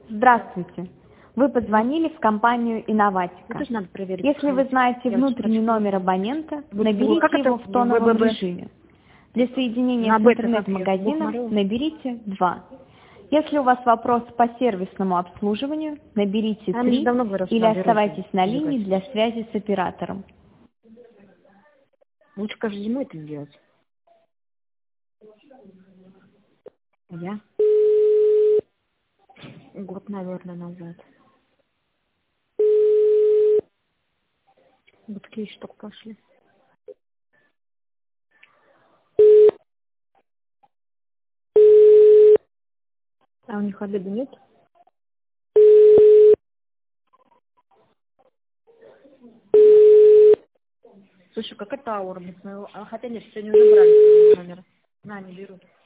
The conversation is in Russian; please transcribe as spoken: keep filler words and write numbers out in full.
Здравствуйте. Вы позвонили в компанию «Инноватика». Это же надо проверить. Если вы знаете Я внутренний очень номер абонента, Вы- наберите как это его в тоновом ВВВ? режиме. Для соединения На с бета как я интернет-магазином смотрела. наберите два. Если у вас вопрос по сервисному обслуживанию, наберите А, мы же три давно говорили, что или надо оставайтесь вирус на сжигать. линии для связи с оператором. Лучше каждую зиму это делать. Я? Год, наверное, назад. Вот такие еще только пошли. А у них обеда нет? Слушай, как это аура? Мы с моего а, хотя нет, сегодня уже брали номер. На, не берут.